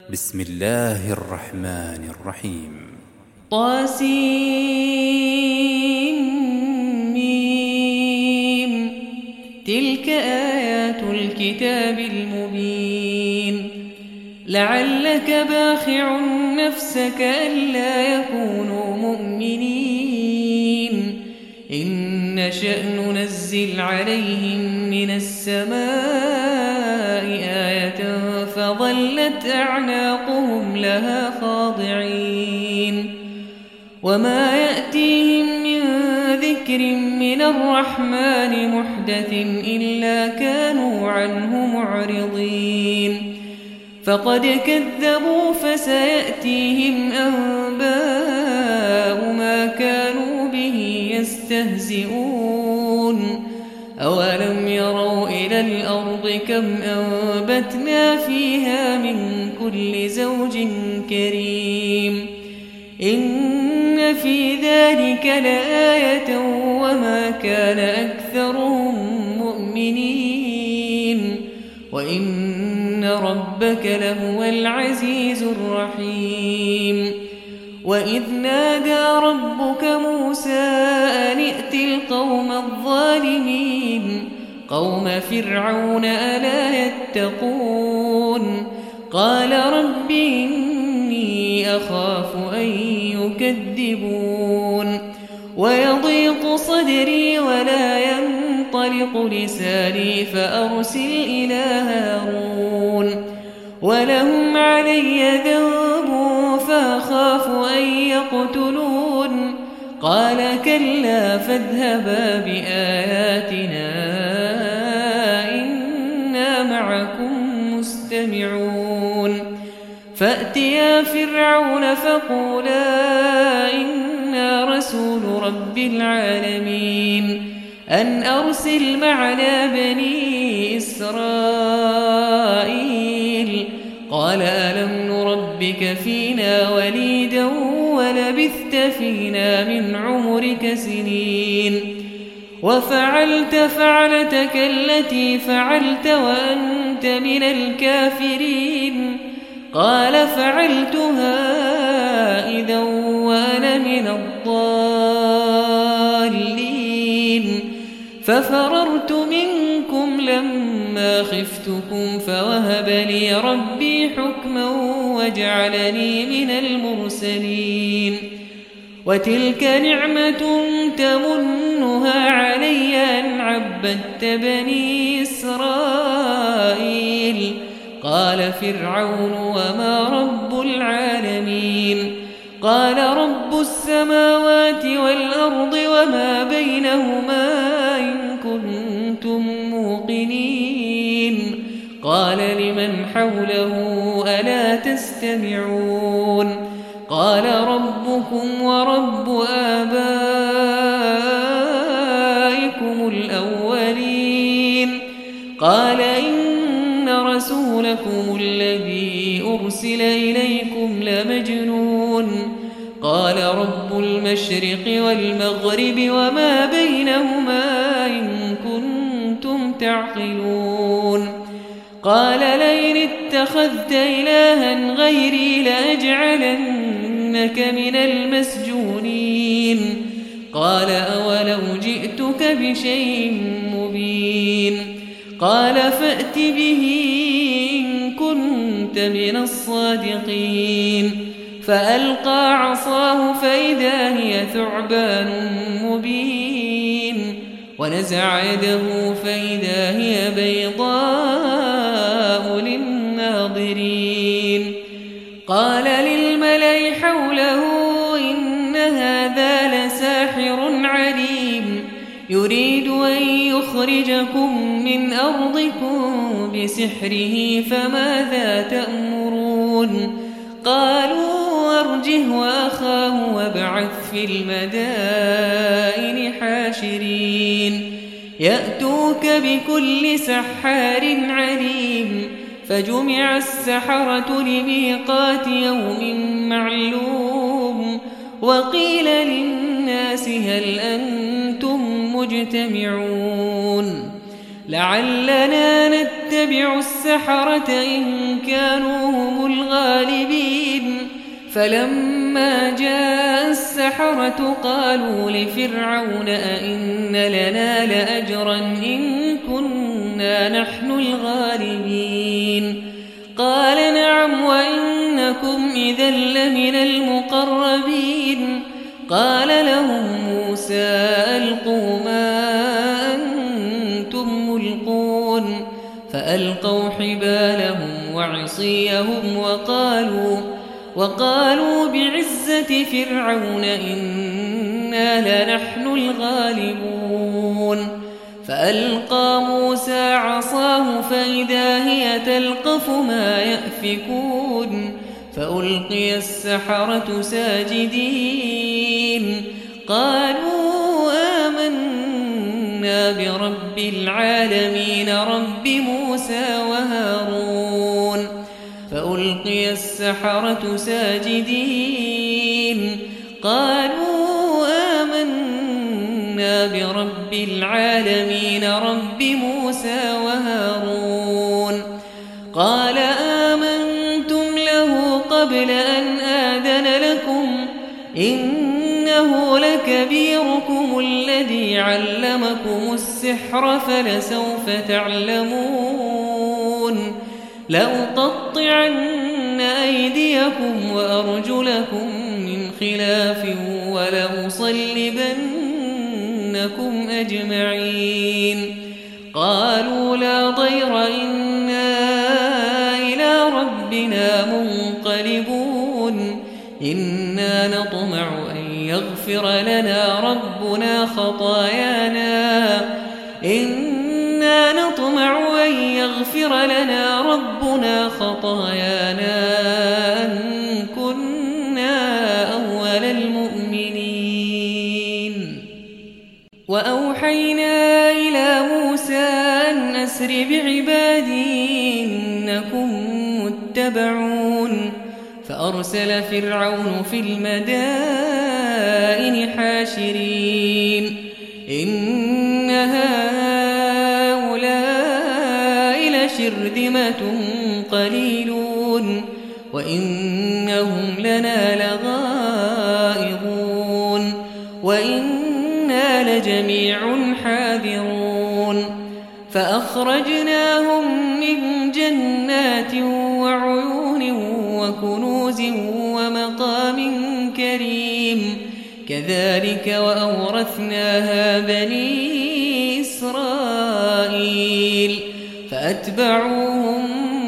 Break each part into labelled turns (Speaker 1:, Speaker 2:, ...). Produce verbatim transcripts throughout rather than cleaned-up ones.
Speaker 1: بسم الله الرحمن الرحيم.
Speaker 2: طاسيم. تلك آيات الكتاب المبين. لعلك باخع نفسك ألا يكونوا مؤمنين إن نشأ ننزل عليهم من السماء آية فظلت أعناقهم لها خاضعين وما يأتيهم من ذكر من الرحمن محدث إلا كانوا عنه معرضين فقد كذبوا فسيأتيهم أنباء ما كانوا به يستهزئون أولم يروا إلى الأرض كم أنبتنا فيها من كل زوج كريم إن في ذلك لآية وما كان أكثرهم مؤمنين وإن ربك لهو العزيز الرحيم وإذ نادى ربك موسى أن ائت القوم الظالمين قوم فرعون ألا يتقون قال رب إني أخاف أن يكذبون ويضيق صدري ولا ينطلق لساني فأرسل إلى هارون ولهم علي ذنب فأخاف أن يقتلون قال كلا فاذهبا بآياتنا إنا معكم مستمعون فأتيا فرعون فقولا إنا رسول رب العالمين أن أرسل معنا بني إسرائيل قال ألم نربك فينا وليدا ولبثت فينا من عمرك سنين وفعلت فعلتك التي فعلت وأنت من الكافرين قال فعلتها إذا وأنا من الضالين ففررت منكم لما خفتكم فوهب لي ربي حكما وجعلني من المرسلين وتلك نعمة تمنها علي أن عبدت بني إسرائيل قال فرعون وما رب العالمين قال رب السماوات والأرض وما بينهما إن كنتم موقنين قال لمن حوله ألا تستمعون قال ربكم ورب آبائكم الأولين قال إن رسولكم الذي أرسل إليكم لمجنون قال رب المشرق والمغرب وما بينهما إن كنتم تعقلون قال لئن اتخذت إلها غيري لأجعلنك من المسجونين قال أولو جئتك بشيء مبين قال فأت به إن كنت من الصادقين فألقى عصاه فإذا هي ثعبان مبين ونزع يده فإذا هي بيضاء للناظرين قال للملأ حوله إن هذا لساحر عليم يريد أن يخرجكم من أرضكم بسحره فماذا تأمرون قالوا أرجه وأخاه وابعث في المدائن حاشرين يأتوك بكل سحار عليم فجمع السحرة لميقات يوم معلوم وقيل للناس هل أنتم مجتمعون لعلنا نتبع نتبع السحرة إن كانوا هم الغالبين فلما جاء السحرة قالوا لفرعون أئن لنا لأجرا إن كنا نحن الغالبين قال نعم وإنكم إذا لمن المقربين قال لهم موسى ألقوا ما أنتم ملقون فألقوا حبالهم وعصيهم وقالوا وقالوا بعزة فرعون إنا لنحن الغالبون فألقى موسى عصاه فإذا هي تلقف ما يأفكون فألقي السحرة ساجدين قالوا آمنا برب العالمين رب موسى وهارون فألقي السحرة ساجدين قالوا آمنا برب العالمين رب موسى وهارون قال آمنتم له قبل أن آذن لكم إنه لكبيركم الذي علمكم السحر فلسوف تعلمون لأقطعن أيديكم وأرجلكم من خلاف ولأصلبنكم أجمعين قالوا لا ضير إنا إلى ربنا منقلبون إنا نطمع أن يغفر لنا ربنا خطايانا إنا نطمع أن يغفر لنا ربنا خطايانا أن كنا أول المؤمنين وأوحينا إلى موسى أن أسر بعبادي إنكم متبعون فأرسل فرعون في المدائن حاشرين إن هؤلاء لشرذمة قليلون وإنهم لنا لغائظون وإنا لجميع حاذرون فأخرجناهم من جنات وعيون وكنوز ومقام كريم كذلك وأورثناها بني إسرائيل فأتبعوهم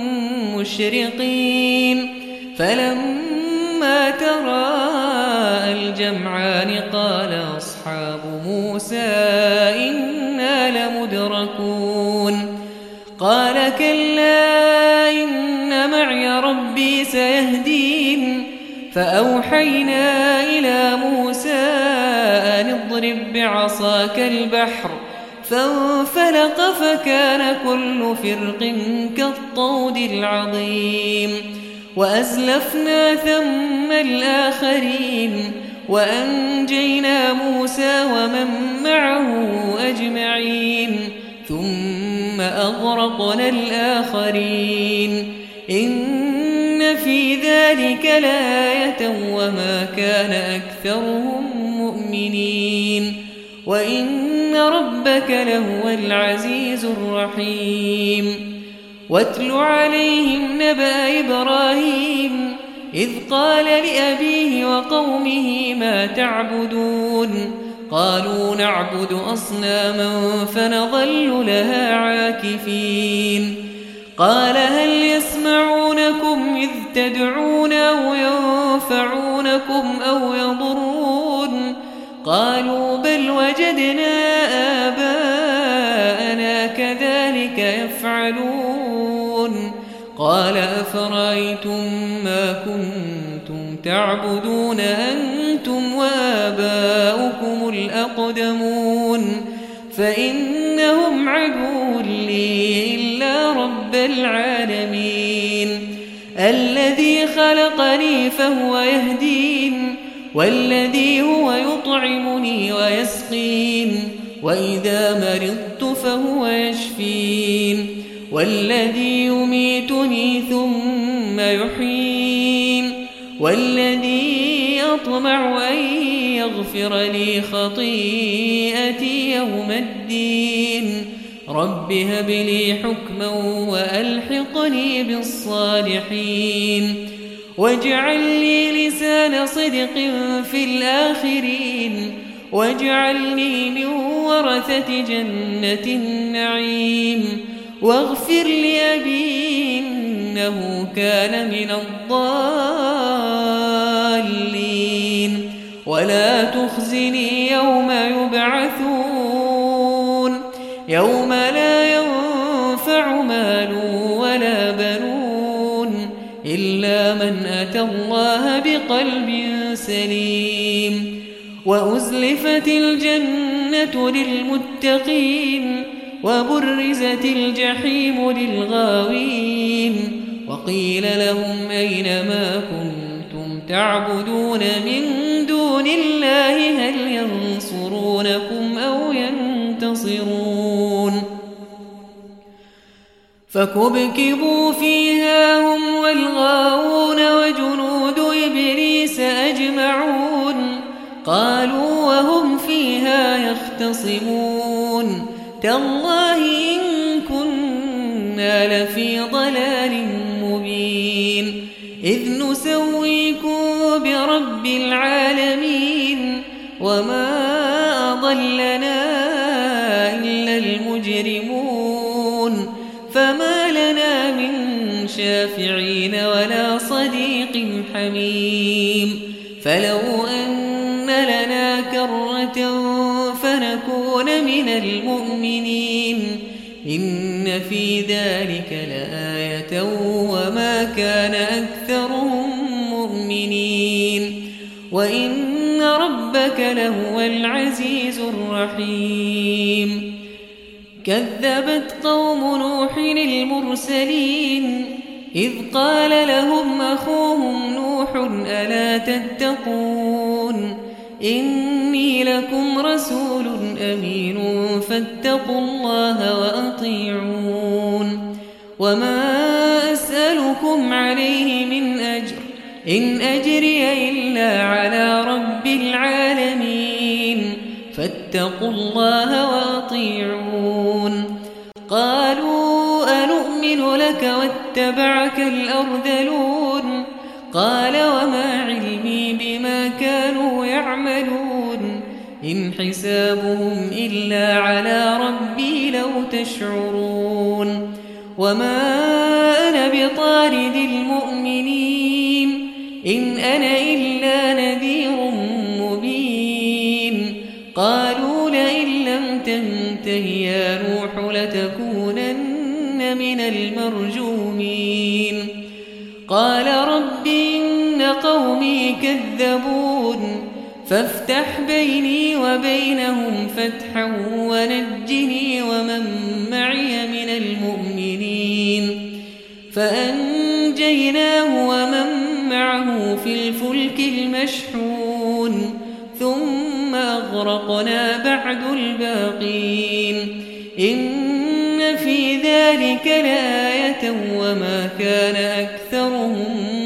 Speaker 2: مشرقين فلما تراءى الجمعان قال أصحاب موسى إنا لمدركون قال كلا إن معي ربي سيهدين فأوحينا إلى موسى أن اضرب بعصاك البحر فانفلق فكان كل فرق كالطود العظيم وأزلفنا ثم الآخرين وأنجينا موسى ومن معه أجمعين ثم أغرقنا الآخرين إن في ذلك لآية وما كان أكثرهم مؤمنين وإن ربك لهو العزيز الرحيم واتل عليهم نبأ إبراهيم إذ قال لأبيه وقومه ما تعبدون قالوا نعبد أصناما فنظل لها عاكفين قال هل يسمعونكم إذ تدعون أو ينفعونكم أو يضرون قالوا بل وجدنا آباءنا كذلك يفعلون قال أفرأيتم ما كنتم تعبدون أنتم وآباؤكم الأقدمون فإنهم عدو لي إلا رب العالمين الذي خلقني فهو يهدين والذي هو يطعمني ويسقين وإذا مرضت فهو يشفين والذي يميتني ثم يحيين والذي يطمع أن يغفر لي خطيئتي يوم الدين رب هب لي حكما وألحقني بالصالحين واجعل لي لسان صدق في الآخرين واجعلني من ورثة جنة النعيم واغفر لأبي إنه كان من الضالين ولا تخزني يوم يبعثون يوم لا ينفع مال ولا بنون إلا من أتى الله بقلب سليم وأزلفت الجنة للمتقين وبرزت الجحيم للغاوين وقيل لهم أين ما كنتم تعبدون من دون الله هل ينصرونكم أو ينتصرون فكبكبوا فيها هم والغاوون وجنود إبليس أجمعون قالوا وهم فيها يختصمون تالله إن كنا لفي ضلال مبين إذ نسويكم برب العالمين وما أضلنا إلا المجرمون فما لنا من شافعين ولا صديق حميم فلو أن لنا كرة فنكون من المؤمنين إن في ذلك لآية وما كان أكثرهم مؤمنين وإن ربك لهو العزيز الرحيم كذبت قوم نوح المرسلين إذ قال لهم أخوهم نوح ألا تتقون إني لكم رسول أمين فاتقوا الله وأطيعون وما أسألكم عليه من أجر إن أجري إلا على رب العالمين فاتقوا الله وأطيعون قالوا أنؤمن لك واتبعك الأرذلون قال وما علمي بما كانوا يعملون إن حسابهم إلا على ربي لو تشعرون وما أنا بطارد المؤمنين إن أنا إلا نذير مبين قالوا لئن لم تنته يا نوح لتكونن من المرجومين قال رب إن قومي كذبون فافتح بيني وبينهم فتحا ونجني ومن معي من المؤمنين فأنجيناه ومن معه في الفلك المشحون ثم أغرقنا بعد الباقين إن في ذلك لآية وما كان أكثرهم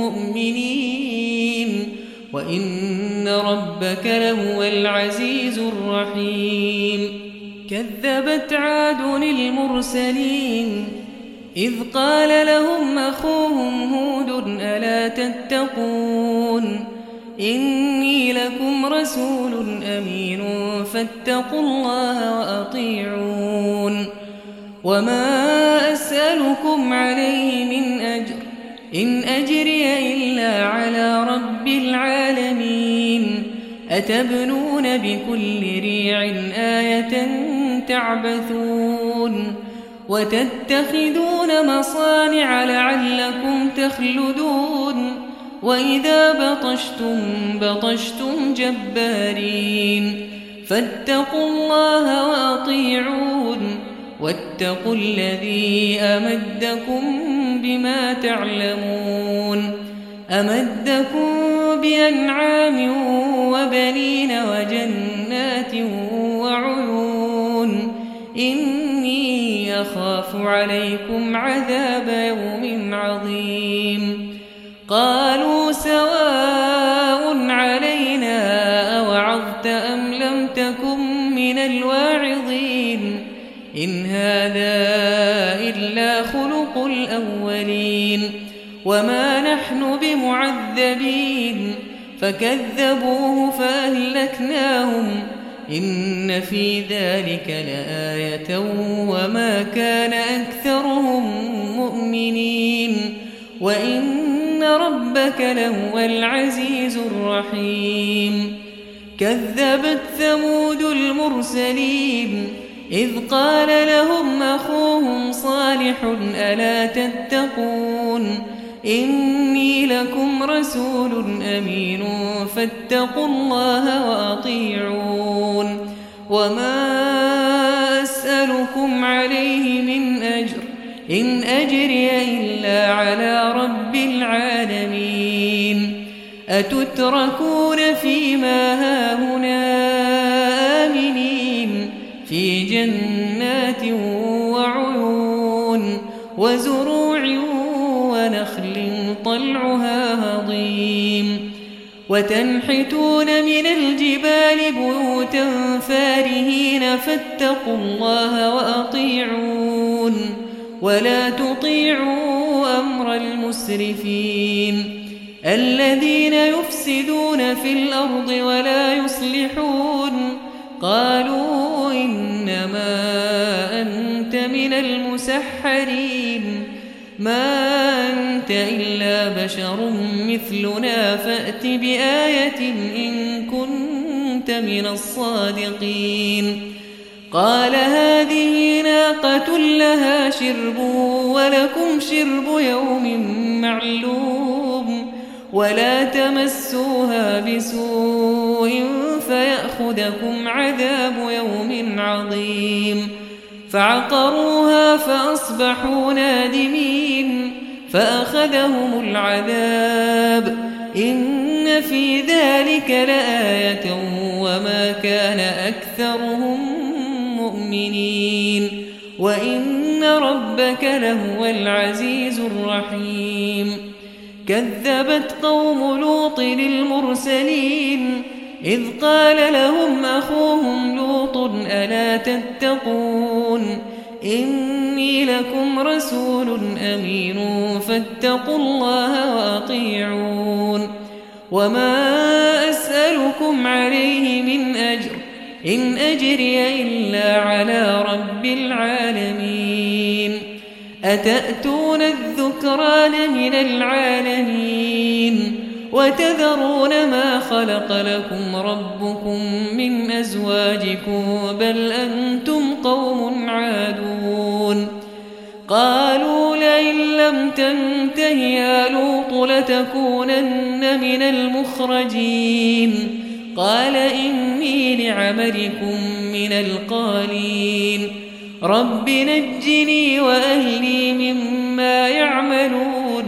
Speaker 2: مؤمنين وإن ربك لهو العزيز الرحيم كذبت عاد المرسلين إذ قال لهم أخوهم هود ألا تتقون إني لكم رسول أمين فاتقوا الله وأطيعون وما أسألكم عليه من أجر إن أجري إلا على رب العالمين أتبنون بكل ريع آية تعبثون وتتخذون مصانع لعلكم تخلدون وإذا بطشتم بطشتم جبارين فاتقوا الله وأطيعون واتقوا الذي أمدكم بما تعلمون أمدكم بأنعام وبنين وجنات وعيون إني أخاف عليكم عذاب يوم عظيم قالوا سواء علينا أوعظت أم لم تكن من الواعظين إن هذا إلا خلق الأولين وما نحن بمعذبين فكذبوه فأهلكناهم إن في ذلك لآية وما كان أكثرهم مؤمنين وإن ربك لهو العزيز الرحيم كذبت ثمود المرسلين إذ قال لهم أخوهم صالح ألا تتقون إني لكم رسول أمين فاتقوا الله وأطيعون وما أسألكم عليه من أجر إن أجري إلا على رب العالمين أتتركون فيما هاهنا آمنين في جنات وعيون وزروع ونخل طلعها هضيم وتنحتون من الجبال بيوتا فارهين فاتقوا الله وأطيعون ولا تطيعوا أمر المسرفين الذين يفسدون في الأرض ولا يصلحون قالوا إنما أنت من المسحرين ما أنت إلا بشر مثلنا فأت بآية إن كنت من الصادقين قال هذه ناقة لها شرب ولكم شرب يوم معلوم ولا تمسوها بسوء فيأخذكم عذاب يوم عظيم فعقروها فأصبحوا نادمين فأخذهم العذاب إن في ذلك لآية وما كان أكثرهم مؤمنين وإن ربك لهو العزيز الرحيم كذبت قوم لوط المرسلين إذ قال لهم أخوهم لوط ألا تتقون إني لكم رسول أمين فاتقوا الله وأطيعون وما أسألكم عليه من أجر إن أجري إلا على رب العالمين أتأتون الذكران من العالمين وتذرون ما خلق لكم ربكم من أزواجكم بل أنتم قوم عادون قالوا لئن لم تنته يا لوط لتكونن من المخرجين قال إني لعملكم من القالين رب نجني وأهلي مما يعملون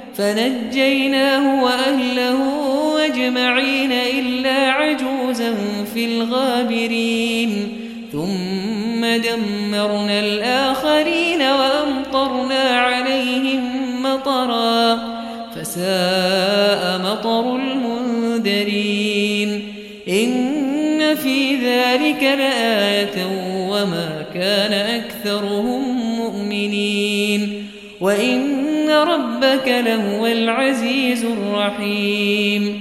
Speaker 2: فنجيناه وأهله أجمعين إلا عجوزا في الغابرين ثم دمرنا الآخرين وأمطرنا عليهم مطرا فساء مطر المنذرين إن في ذلك لآية وما كان أكثرهم مؤمنين وإن ربك لهو العزيز الرحيم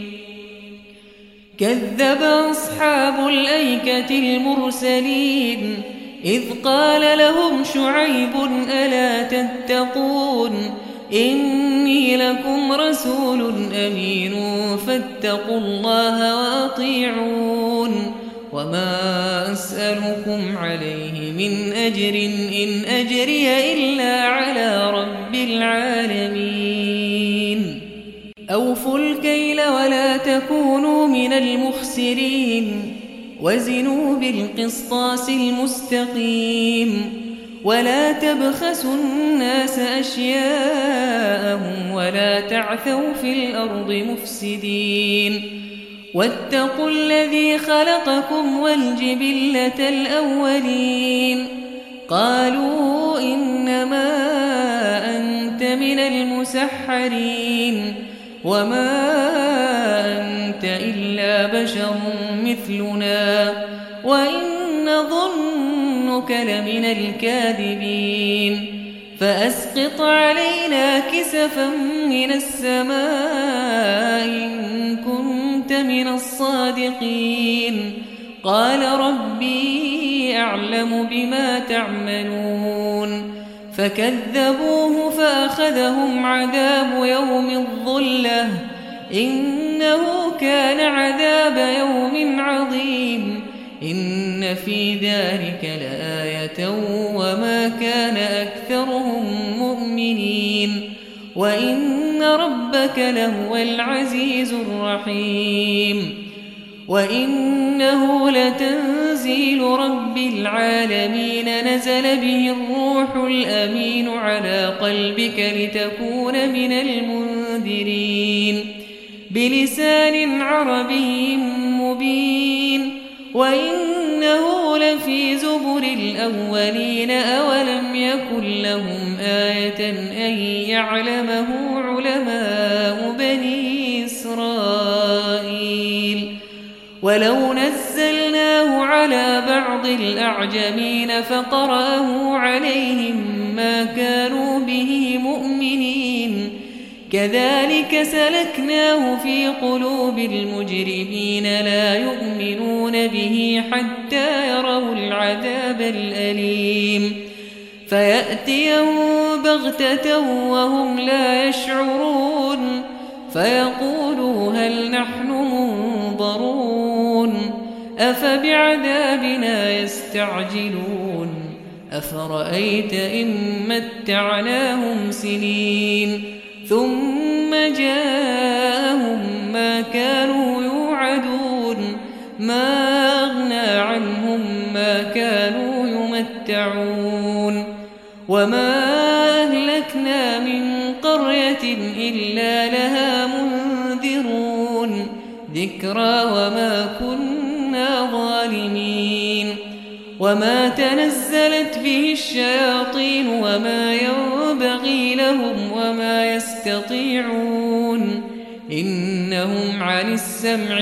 Speaker 2: كذب أصحاب الأيكة المرسلين إذ قال لهم شعيب ألا تتقون إني لكم رسول أمين فاتقوا الله وأطيعون وما أسألكم عليه من أجر إن أجري إلا على رب العالمين أوفوا الكيل ولا تكونوا من المخسرين وزنوا بالقسطاس المستقيم ولا تبخسوا الناس أشياءهم ولا تعثوا في الأرض مفسدين واتقوا الذي خلقكم والجبلة الأولين قالوا إنما أنت من المسحرين وما أنت إلا بشر مثلنا وإن نظنك لمن الكاذبين فأسقط علينا كسفا من السماء إن كنت من الصادقين قال ربي أعلم بما تعملون فكذبوه فأخذهم عذاب يوم الظلة إنه كان عذاب يوم عظيم إن في ذلك لآية وما كان أكثرهم مؤمنين وإن ربك لهو العزيز الرحيم وإنه لتنزيل رب العالمين نزل به الروح الأمين على قلبك لتكون من المنذرين بلسان عربي مبين وإنه لفي زبر الأولين أولم يكن لهم آية أن يعلمه علماء بني إسرائيل ولو نزلناه على بعض الأعجمين فقرأه عليهم ما كانوا به مؤمنين كذلك سلكناه في قلوب المجرمين لا يؤمنون به حتى يروا العذاب الأليم فيأتيهم بغتة وهم لا يشعرون فيقولوا هل نحن منظرون أفبعذابنا يستعجلون أفرأيت إن متعناهم سنين ثم جاءهم ما كانوا يوعدون ما أغنى عنهم ما كانوا يمتعون وما أهلكنا من قرية إلا لها منذرون ذكرى وما كنا ظالمين وما تنزلت به الشياطين وما ينبغي لهم وما يستطيعون إنهم عن السمع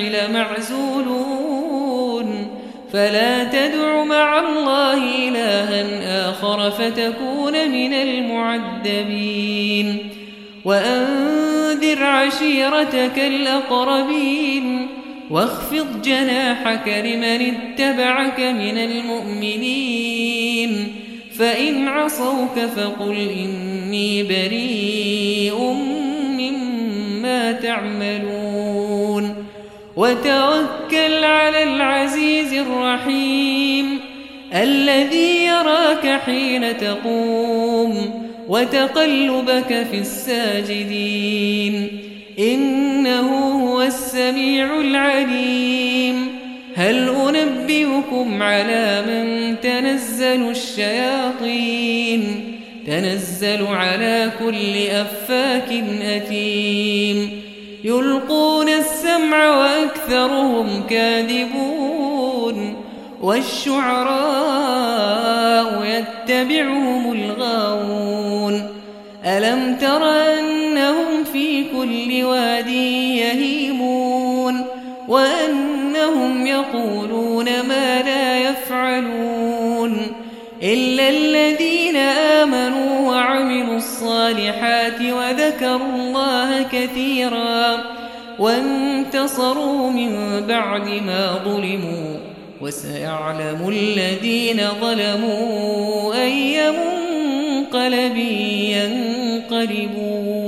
Speaker 2: لمعزولون فلا تدع مع الله إلها آخر فتكون من المعذبين وأنذر عشيرتك الأقربين واخفض جناحك لمن اتبعك من المؤمنين فإن عصوك فقل إني بريء مما تعملون وتوكل على العزيز الرحيم الذي يراك حين تقوم وتقلبك في الساجدين إنه هو السميع العليم هل أنبئكم على من تنزل الشياطين تنزل على كل أفاك أثيم يلقون السمع وأكثرهم كاذبون والشعراء يتبعهم الغاوون ألم تر أنهم في كل واد يهيمون وأنهم يقولون ما لا يفعلون إلا الذين آمنوا وعملوا الصالحات وذكروا الله كثيرا وانتصروا من بعد ما ظلموا وسيعلم الذين ظلموا أي منقلب ينقلبون